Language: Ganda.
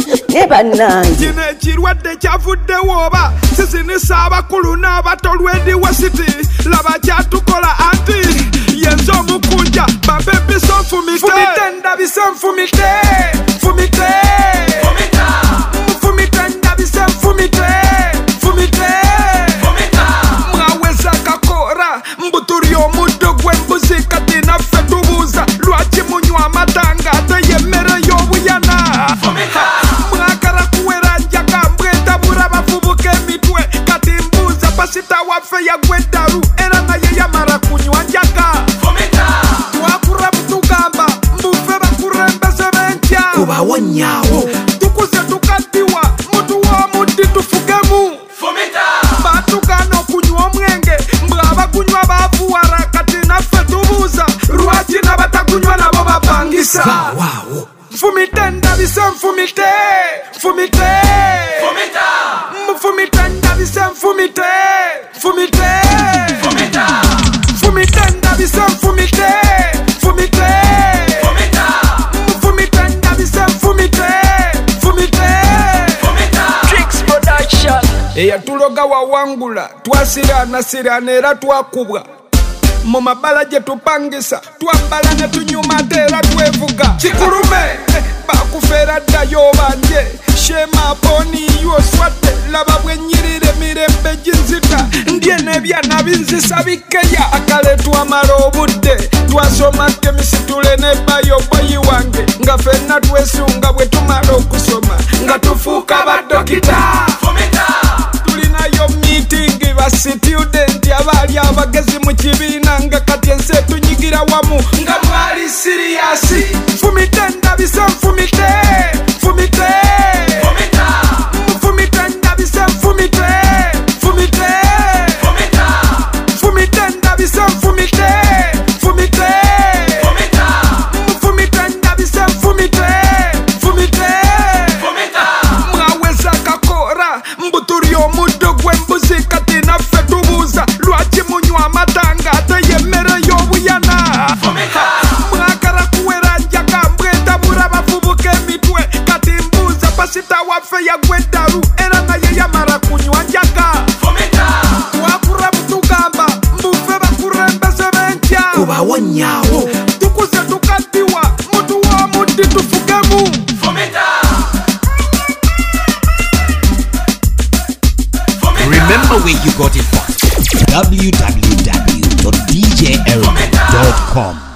Neba nange kino ekirwadde kyavuddewo oba sisinisa abakulu n'abato lwendi wasiti laba kyatukola anti yenza omukunja babebiso nfumite ndabise nfumite nfumite nfumite ndabise nfumite nfumite mwaweza kakora mbuturi omuddo gw'embuzi kati naffe tubuuza lwaki munywa amata nga ate yemmere y'obuyana mwagala kuwera njaga mbwetabura bafubuka emitwe kati mbuuza pasita waffe yagwa eddalu era naye yamala kunywa njaga twakura butugamba mbufe bakurembeze b'enkya kubawo nnyawo tukuze tukaddiwa mutuwa omuddi tufugemu batugana okunywa omwenge mbw'abagunywa baavuwala kati naffe tubuuza lwaki n'abatagunywa nabo bapangisa waawo nfumite ndabise nfumite nfumite nfumite ndabise nfumite nfumite nfumite ndabise nfumite nfumite nfumite ndabise nfumite nfumite Tricks Production eyatuloga wawangula twasiraanasiraana era twakubwa mu mabala gye tupangisa twambala ne tunyuma ate era twevuga kikulume bakufeera ddayo banje shema poni yoswadde laba bwennyirira emirembe ginzita ndye n'ebyana binzisa bikeya akale twamala obudde twasoma kemisitule ne bayo boyi wange nga ffenna twesunga bwe tumala okusoma nga tufuuka baddokita tulinayo miitingi ba situdenti abaali abagezi mu kibiina nga kati ensi etunyigira wamu nga mwali siriyasi nfumite ndabise nfumite nfumite nfumite ndabise nfumite nfumite nfumite ndabise nfumite nfumite nfumite ndabise nfumite nfumite mwaweza kakora mbuturi omuddo gw'embuzi kati naffe tubuuza lwaki munywa amata nga ate yemmere y'obuyana mwagala kuwera njaga mbwetabura bafubuka emitwe kati mbuuza pasita waffe yagwa eddalu era naye yamala kunywa njaga twakura butugamba mbufe bakurembeze b'enkya kubawo nnyawo tukuze tukaddiwa mutuwa omuddi tufugemu remember where you got it from www.djeremy.com